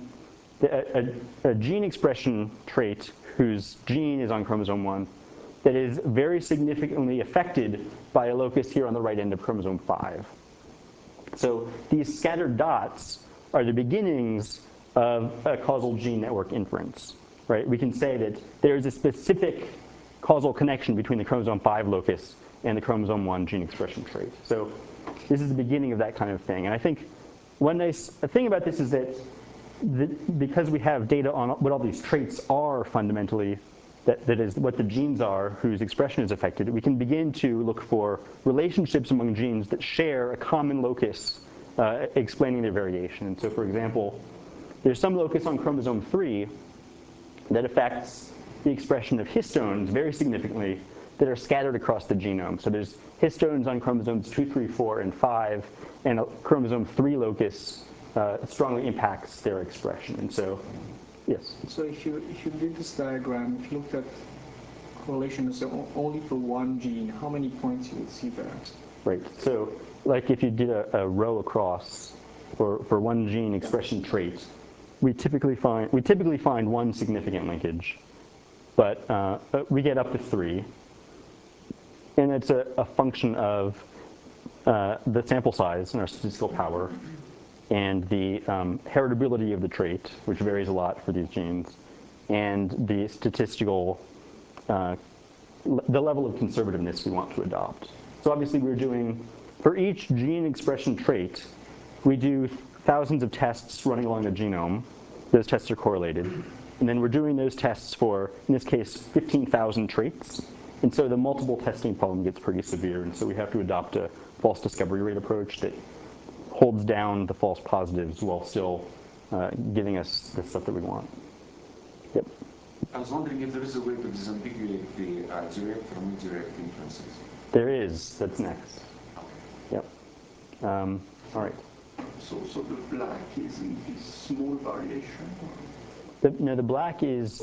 a gene expression trait whose gene is on chromosome 1 that is very significantly affected by a locus here on the right end of chromosome 5. So these scattered dots are the beginnings of a causal gene network inference, right? We can say that there's a specific causal connection between the chromosome 5 locus and the chromosome 1 gene expression trait. So this is the beginning of that kind of thing. And I think one nice thing about this is that because we have data on what all these traits are fundamentally, that is what the genes are whose expression is affected, we can begin to look for relationships among genes that share a common locus explaining their variation. And so, for example, there's some locus on chromosome 3 that affects the expression of histones very significantly that are scattered across the genome. So there's histones on chromosomes 2, 3, 4, and 5, and a chromosome 3 locus strongly impacts their expression. And so, yes? So if you did this diagram, if you looked at correlations only for one gene, how many points you would see there? Right. So like if you did a row across for one gene expression trait, we typically find one significant linkage, but we get up to 3. And it's a function of the sample size and our statistical power, and the heritability of the trait, which varies a lot for these genes, and the statistical, the level of conservativeness we want to adopt. So obviously we're doing, for each gene expression trait, we do thousands of tests running along the genome. Those tests are correlated. And then we're doing those tests for, in this case, 15,000 traits. And so the multiple testing problem gets pretty severe. And so we have to adopt a false discovery rate approach that holds down the false positives while still giving us the stuff that we want. Yep. I was wondering if there is a way to disambiguate the direct from indirect inferences. There is. That's next. Yep. All right. So the black is in this small variation? The black is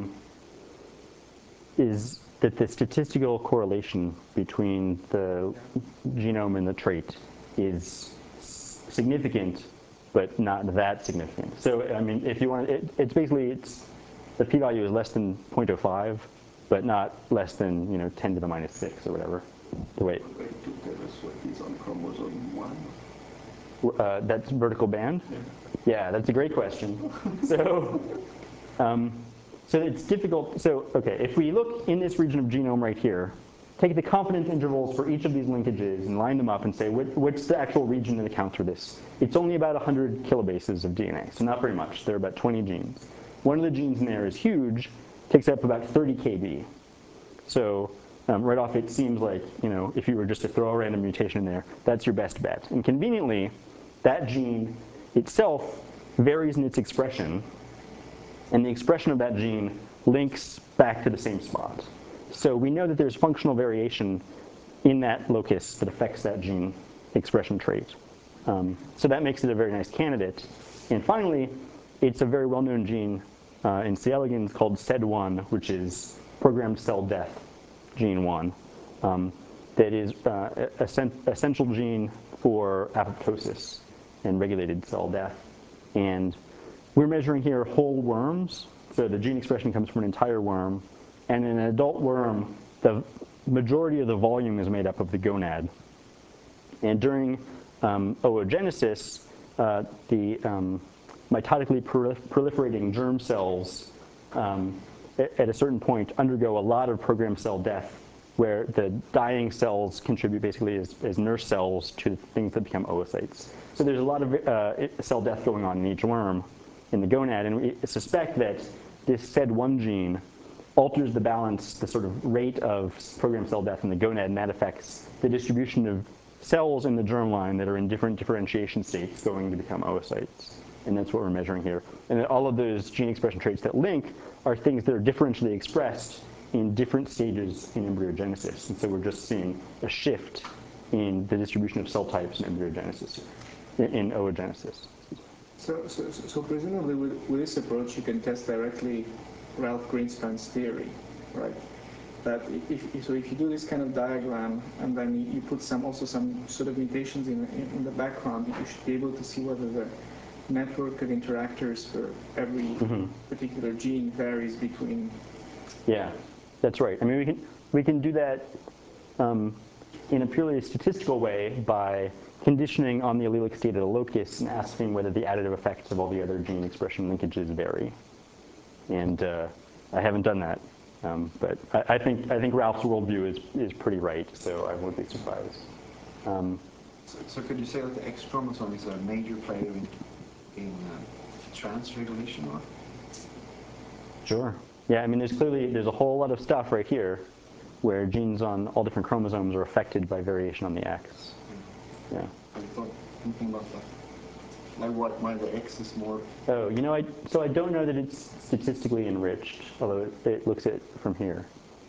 that the statistical correlation between the genome and the trait is significant, but not that significant. So, I mean, if you want, it's basically, the p-value is less than 0.05, but not less than, 10 to the minus 6 or whatever. The way. To tell us what is on chromosome 1? That's vertical band? Yeah, that's a great question. So, so it's difficult. So, okay, if we look in this region of genome right here, take the confidence intervals for each of these linkages and line them up and say, what's the actual region that accounts for this? It's only about 100 kilobases of DNA, so not very much. There are about 20 genes. One of the genes in there is huge, takes up about 30 kb. So right off, it seems like, if you were just to throw a random mutation in there, that's your best bet. And conveniently, that gene itself varies in its expression, and the expression of that gene links back to the same spot. So we know that there's functional variation in that locus that affects that gene expression trait. So that makes it a very nice candidate. And finally, it's a very well-known gene in C. elegans called SED1, which is programmed cell death gene 1. That is essential gene for apoptosis and regulated cell death. And we're measuring here whole worms. So the gene expression comes from an entire worm. And in an adult worm, the majority of the volume is made up of the gonad. And during oogenesis, the mitotically proliferating germ cells at a certain point undergo a lot of programmed cell death, where the dying cells contribute basically as nurse cells to things that become oocytes. So there's a lot of cell death going on in each worm in the gonad, and we suspect that this SED1 gene alters the balance, the sort of rate of programmed cell death in the gonad, and that affects the distribution of cells in the germline that are in different differentiation states going to become oocytes. And that's what we're measuring here. And all of those gene expression traits that link are things that are differentially expressed in different stages in embryogenesis. And so we're just seeing a shift in the distribution of cell types in embryogenesis, in oogenesis. So presumably with this approach, you can test directly Ralph Greenspan's theory, right? That if you do this kind of diagram and then you put some sort of mutations in the background, you should be able to see whether the network of interactors for every particular gene varies between. Yeah, that's right. I mean, we can do that in a purely statistical way by conditioning on the allelic state of the locus and asking whether the additive effects of all the other gene expression linkages vary. And I haven't done that, but I think Ralph's worldview is pretty right, so I won't be surprised. So could you say that the X chromosome is a major player in trans regulation, or? Sure. Yeah, I mean, there's a whole lot of stuff right here where genes on all different chromosomes are affected by variation on the X. Yeah. Have you thought anything about that? Like why the X is more? Oh, so I don't know that it's statistically enriched, although it looks at from here.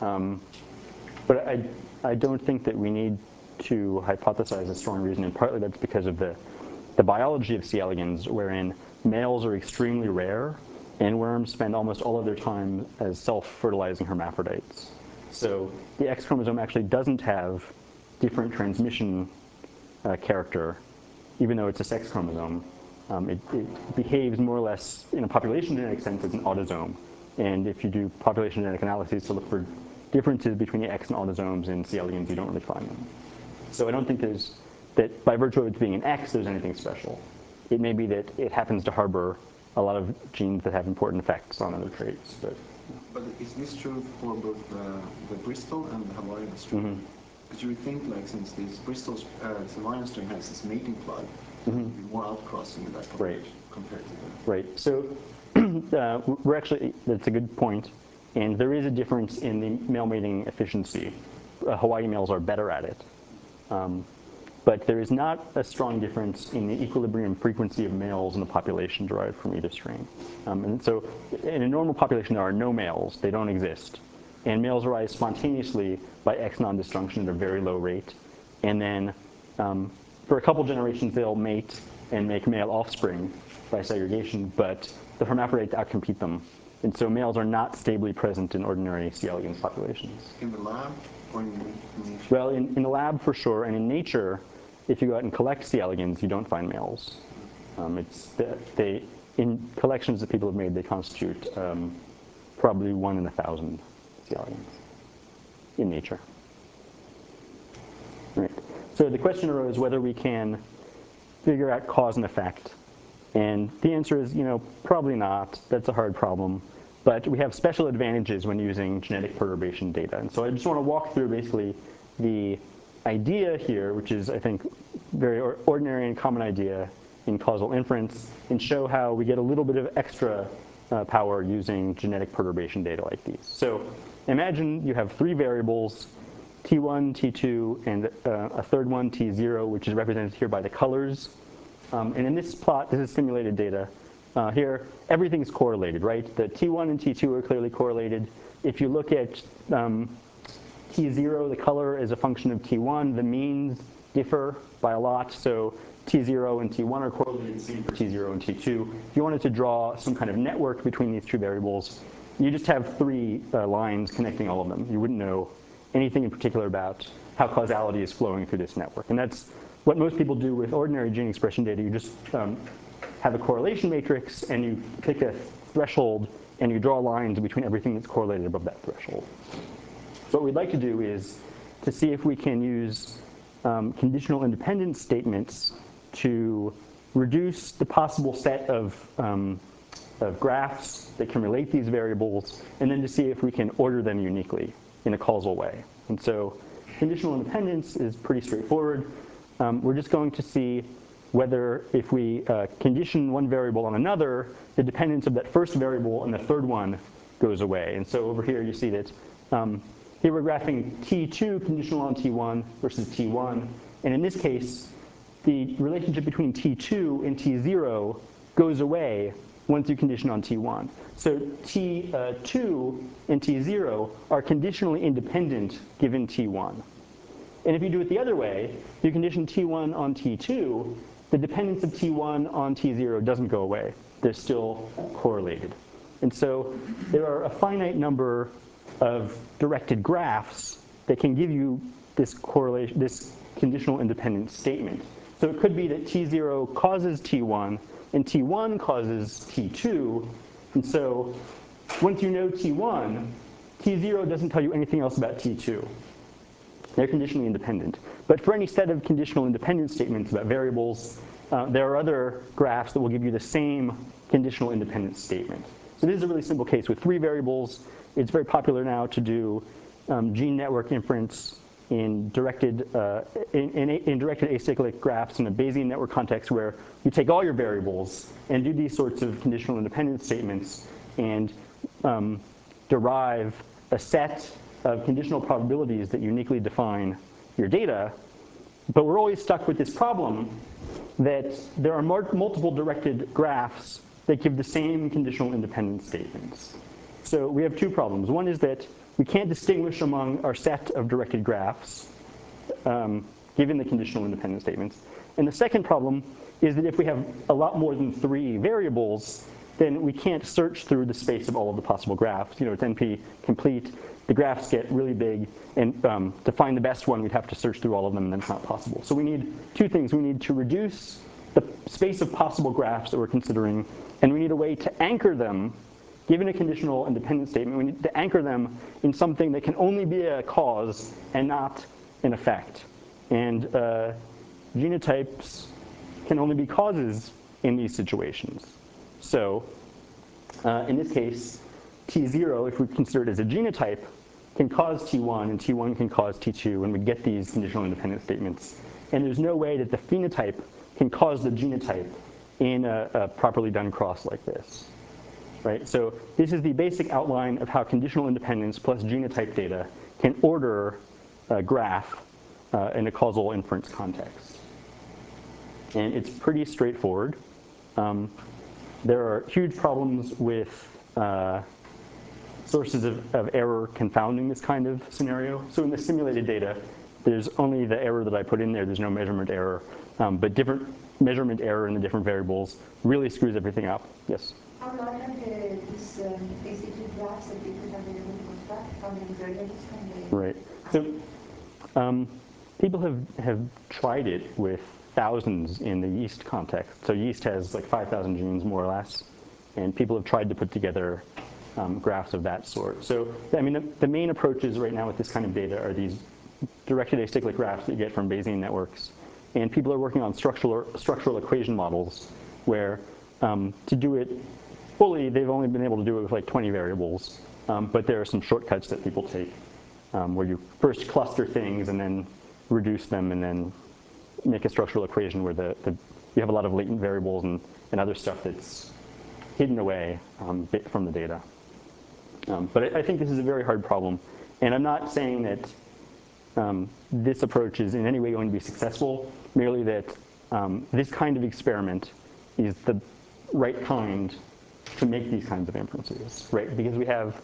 But I don't think that we need to hypothesize a strong reason, and partly that's because of the biology of C. elegans, wherein males are extremely rare, and worms spend almost all of their time as self-fertilizing hermaphrodites. So the X chromosome actually doesn't have different transmission character, even though it's a sex chromosome. It behaves more or less in a population genetic sense as an autosome. And if you do population genetic analyses to look for differences between the X and autosomes in C. elegans, you don't really find them. So I don't think that by virtue of it being an X, there's anything special. It may be that it happens to harbor a lot of genes that have important effects on other traits. But is this true for both the Bristol and the Hawaiian strain? Because you would think, like, since this Bristol's Hawaiian strain has this mating plug, there would be more outcrossing in that population compared to the... Right. So we're actually, that's a good point. And there is a difference in the male mating efficiency. Hawaii males are better at it. But there is not a strong difference in the equilibrium frequency of males in the population derived from either strain. And so in a normal population, there are no males. They don't exist. And males arise spontaneously by X non-disjunction at a very low rate. And then for a couple generations, they'll mate and make male offspring by segregation, but the hermaphrodites outcompete them. And so males are not stably present in ordinary C. elegans populations. In the lab or in nature? Well, in the lab for sure, and in nature, if you go out and collect C. elegans, you don't find males. In collections that people have made, they constitute probably 1 in 1,000 C. elegans in nature. Right. So the question arose whether we can figure out cause and effect? And the answer is, probably not. That's a hard problem. But we have special advantages when using genetic perturbation data. And so I just want to walk through basically the idea here, which is, I think, very ordinary and common idea in causal inference, and show how we get a little bit of extra power using genetic perturbation data like these. So imagine you have three variables, T1, T2, and a third one, T0, which is represented here by the colors. And in this plot, this is simulated data. Here, everything's correlated, right? The T1 and T2 are clearly correlated. If you look at T0, the color is a function of T1. The means differ by a lot. So T0 and T1 are correlated, same for T0 and T2. If you wanted to draw some kind of network between these two variables, you just have three lines connecting all of them. You wouldn't know anything in particular about how causality is flowing through this network. And that's what most people do with ordinary gene expression data. You just have a correlation matrix, and you pick a threshold, and you draw lines between everything that's correlated above that threshold. So what we'd like to do is to see if we can use conditional independence statements to reduce the possible set of graphs that can relate these variables, and then to see if we can order them uniquely in a causal way. And so conditional independence is pretty straightforward. We're just going to see whether if we condition one variable on another, the dependence of that first variable and the third one goes away. And so over here you see that here we're graphing T2 conditional on T1 versus T1. And in this case, the relationship between T2 and T0 goes away once you condition on T1. So T2 and T0 are conditionally independent given T1. And if you do it the other way, if you condition T1 on T2, the dependence of T1 on T0 doesn't go away. They're still correlated. And so there are a finite number of directed graphs that can give you this correlation, this conditional independence statement. So it could be that T0 causes T1 and T1 causes T2. And so once you know T1, T0 doesn't tell you anything else about T2. They're conditionally independent. But for any set of conditional independence statements about variables, there are other graphs that will give you the same conditional independence statement. So this is a really simple case with three variables. It's very popular now to do gene network inference in directed acyclic graphs in a Bayesian network context, where you take all your variables and do these sorts of conditional independence statements and derive a set of conditional probabilities that uniquely define your data. But we're always stuck with this problem that there are multiple directed graphs that give the same conditional independence statements. So we have two problems. One is that we can't distinguish among our set of directed graphs given the conditional independence statements. And the second problem is that if we have a lot more than three variables, then we can't search through the space of all of the possible graphs. It's NP complete. The graphs get really big, and to find the best one, we'd have to search through all of them, and that's not possible. So we need two things. We need to reduce the space of possible graphs that we're considering, and we need a way to anchor them. Given a conditional independence statement, we need to anchor them in something that can only be a cause and not an effect. And genotypes can only be causes in these situations. So in this case, T0, if we consider it as a genotype, can cause T1, and T1 can cause T2, and we get these conditional independence statements. And there's no way that the phenotype can cause the genotype in a properly done cross like this. Right? So this is the basic outline of how conditional independence plus genotype data can order a graph in a causal inference context. And it's pretty straightforward. There are huge problems with sources of error confounding this kind of scenario. So in the simulated data, there's only the error that I put in there. There's no measurement error. But different measurement error in the different variables really screws everything up. Yes? How large are these acyclic graphs that people have available for that? How many variables can they? Right. So people have tried it with thousands in the yeast context. So yeast has like 5,000 genes, more or less. And people have tried to put together graphs of that sort. So, I mean, the main approaches right now with this kind of data are these directed acyclic graphs that you get from Bayesian networks. And people are working on structural equation models where to do it fully, they've only been able to do it with like 20 variables. But there are some shortcuts that people take where you first cluster things and then reduce them and then make a structural equation where you have a lot of latent variables and other stuff that's hidden away from the data. But I think this is a very hard problem. And I'm not saying that this approach is in any way going to be successful, merely that this kind of experiment is the right kind to make these kinds of inferences, right? Because we have,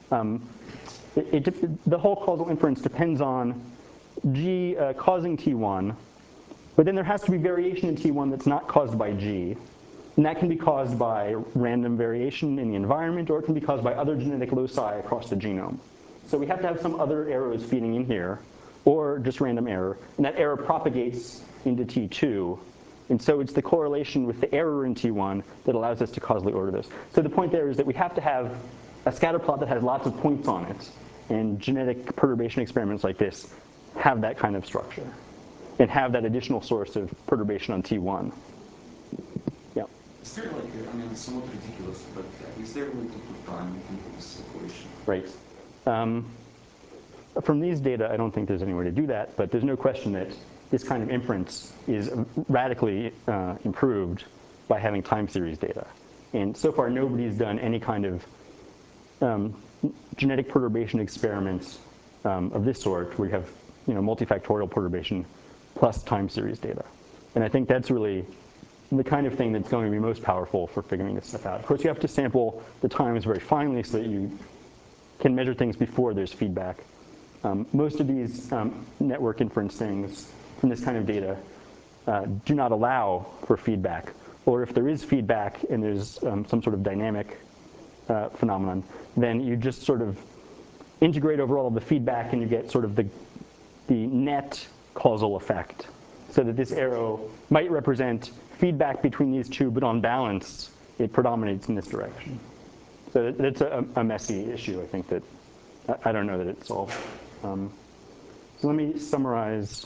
the whole causal inference depends on G causing T1, but then there has to be variation in T1 that's not caused by G. And that can be caused by random variation in the environment, or it can be caused by other genetic loci across the genome. So we have to have some other arrows feeding in here, or just random error. And that error propagates into T2. And so it's the correlation with the error in T1 that allows us to causally order this. So the point there is that we have to have a scatter plot that has lots of points on it. And genetic perturbation experiments like this have that kind of structure and have that additional source of perturbation on T1. Yeah. Is there like, I mean, it's somewhat ridiculous, but is there a way to put time into this equation? Right. From these data, I don't think there's any way to do that, but there's no question that this kind of inference is radically improved by having time series data. And so far, nobody's done any kind of genetic perturbation experiments of this sort where you have multifactorial perturbation plus time series data. And I think that's really the kind of thing that's going to be most powerful for figuring this stuff out. Of course, you have to sample the times very finely so that you can measure things before there's feedback. Most of these network inference things from this kind of data do not allow for feedback. Or if there is feedback and there's some sort of dynamic phenomenon, then you just sort of integrate over all of the feedback and you get sort of the net causal effect. So that this arrow might represent feedback between these two, but on balance, it predominates in this direction. So that's a messy issue, I think, that I don't know that it's solved. So let me summarize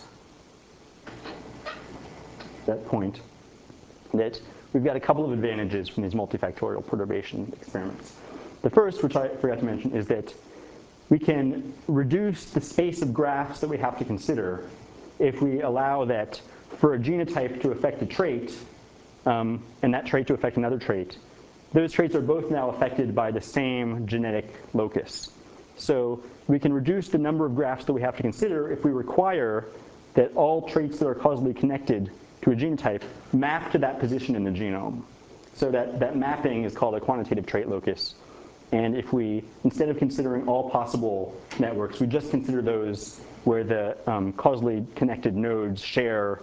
that point, that we've got a couple of advantages from these multifactorial perturbation experiments. The first, which I forgot to mention, is that we can reduce the space of graphs that we have to consider if we allow that for a genotype to affect a trait, and that trait to affect another trait, those traits are both now affected by the same genetic locus. So we can reduce the number of graphs that we have to consider if we require that all traits that are causally connected to a genotype map to that position in the genome. So that mapping is called a quantitative trait locus. And if we, instead of considering all possible networks, we just consider those where the causally connected nodes share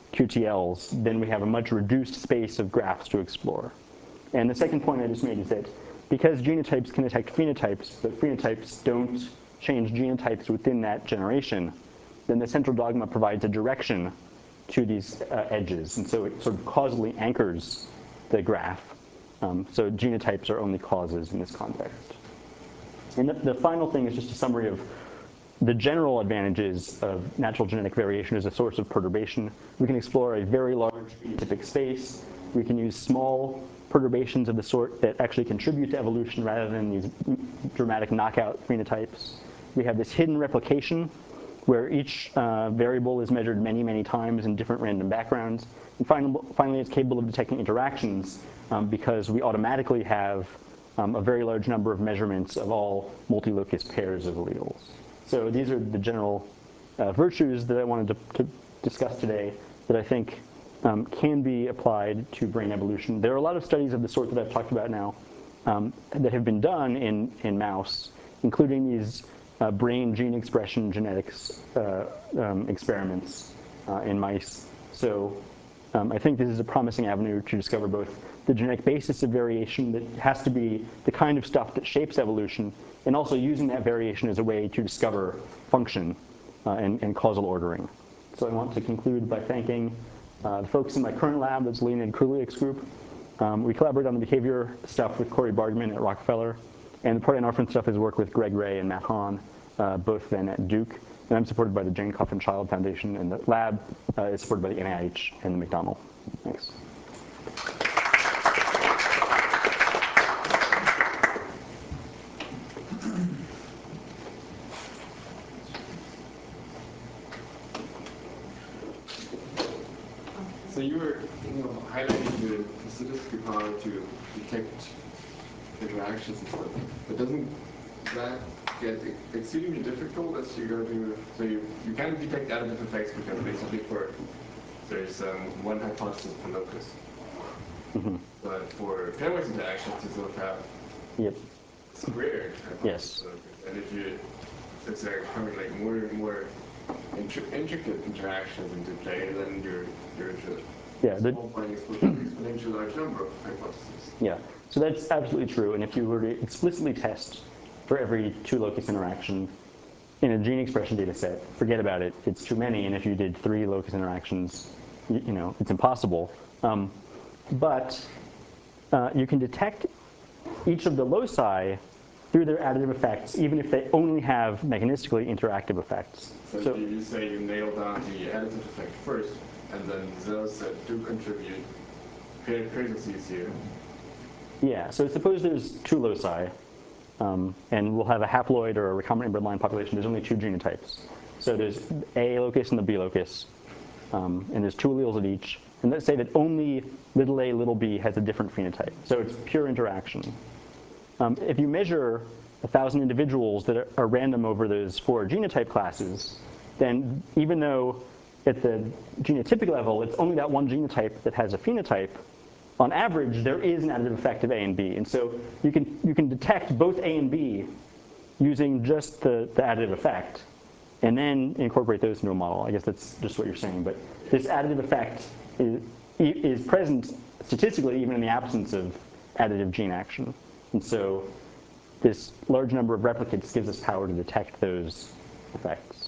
QTLs, then we have a much reduced space of graphs to explore. And the second point I just made is that because genotypes can detect phenotypes, but phenotypes don't change genotypes within that generation, then the central dogma provides a direction to these edges. And so it sort of causally anchors the graph. So genotypes are only causes in this context. And the final thing is just a summary of the general advantages of natural genetic variation as a source of perturbation. We can explore a very large phenotypic space. We can use small perturbations of the sort that actually contribute to evolution rather than these dramatic knockout phenotypes. We have this hidden replication where each variable is measured many, many times in different random backgrounds. And finally, it's capable of detecting interactions because we automatically have a very large number of measurements of all multi-locus pairs of alleles. So these are the general virtues that I wanted to discuss today that I think can be applied to brain evolution. There are a lot of studies of the sort that I've talked about now that have been done in mouse, including these brain gene expression genetics experiments in mice. So I think this is a promising avenue to discover both the genetic basis of variation that has to be the kind of stuff that shapes evolution, and also using that variation as a way to discover function and causal ordering. So I want to conclude by thanking the folks in my current lab, that's Leonid Kuliak's group. We collaborate on the behavior stuff with Corey Bargman at Rockefeller, and the protein orphan stuff is work with Greg Ray and Matt Hahn, both then at Duke. And I'm supported by the Jane Coffin Child Foundation, and the lab is supported by the NIH and the McDonnell. Thanks. So you were, highlighting the statistical power to detect interactions and stuff, but doesn't that get exceedingly difficult as you go to, so you can detect additive effects because basically there's one hypothesis per locus. Mm-hmm. But for pairwise interactions, you sort of have squared hypothesis. Yes. And if you, since they're coming like more and more intricate interactions into play, then you're into exponential large number of hypotheses. Yeah, so that's absolutely true. And if you were to explicitly test for every 2 locus interaction in a gene expression data set, forget about it. It's too many. And if you did 3 locus interactions, it's impossible. But you can detect each of the loci through their additive effects, even if they only have mechanistically interactive effects. So you say you nail down the additive effect first, and then those that do contribute parentheses here. Yeah, so suppose there's 2 loci, and we'll have a haploid or a recombinant inbred line population. There's only 2 genotypes. So there's A locus and the B locus, and there's 2 alleles at each. And let's say that only little a, little b has a different phenotype. So it's pure interaction. If you measure 1,000 individuals that are random over those 4 genotype classes, then even though at the genotypic level, it's only that one genotype that has a phenotype, on average, there is an additive effect of A and B. And so you can detect both A and B using just the additive effect, and then incorporate those into a model. I guess that's just what you're saying. But this additive effect is present statistically even in the absence of additive gene action. And so this large number of replicates gives us power to detect those effects.